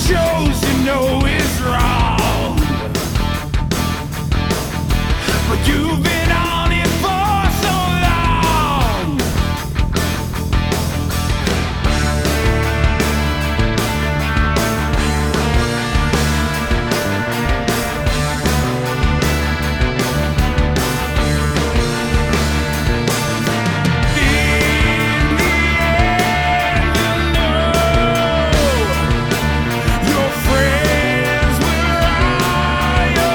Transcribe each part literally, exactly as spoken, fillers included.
chose to know is wrong, but you've been on it for so long. In the end, you know your friends were all your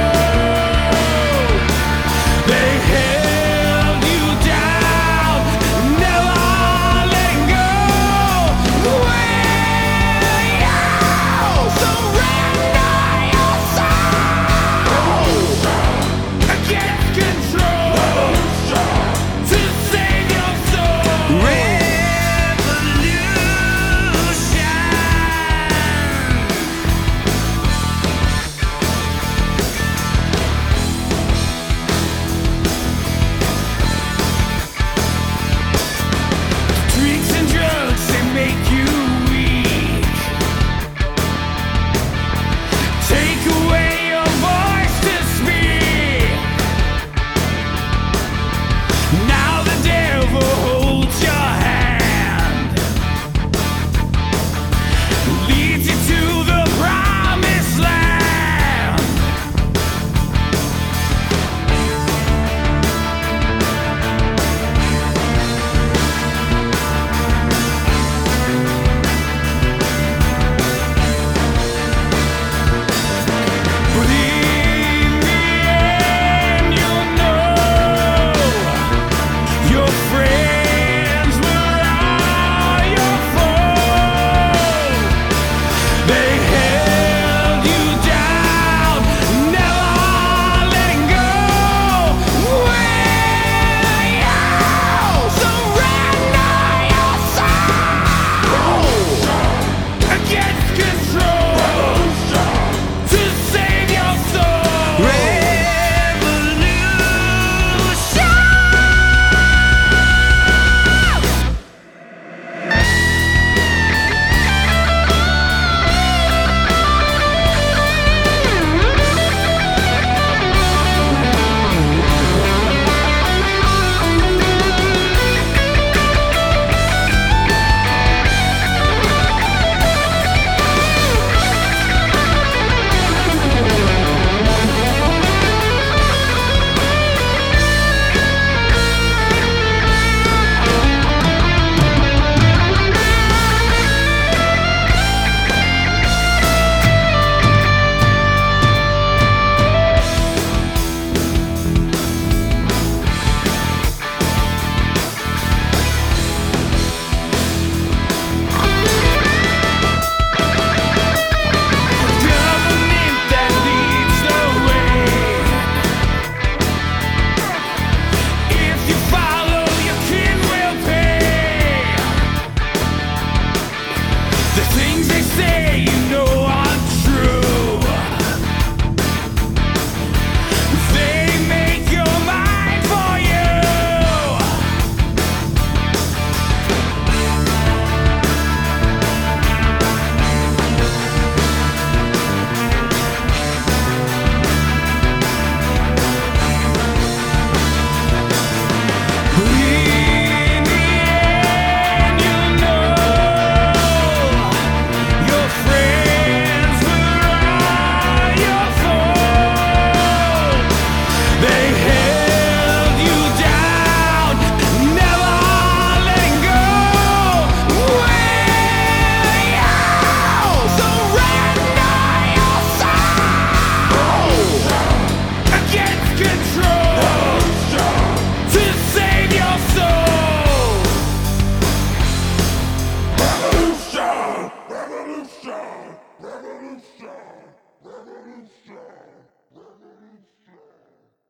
foes. They held you down, never letting go. Will you surrender your soul against control to save your soul? Revolution. Drinks and drugs, they make you weak. Take away your voice to speak. Now the devil holds your hand, leads you to the promised land. But in the end, you'll know your friends were all your foes. They held you down, never letting go. Will you surrender your soul against control to save your soul? Revolution. Government that leads the way. If you follow, your kin will pay. The things they say, you know, are true. They make your mind for you. In the end, you know your friends were all your foes. They held you down, never letting go. Will you surrender your soul against control to save your soul? Revolution! Revolution! Revolution! Revolution! Revolution!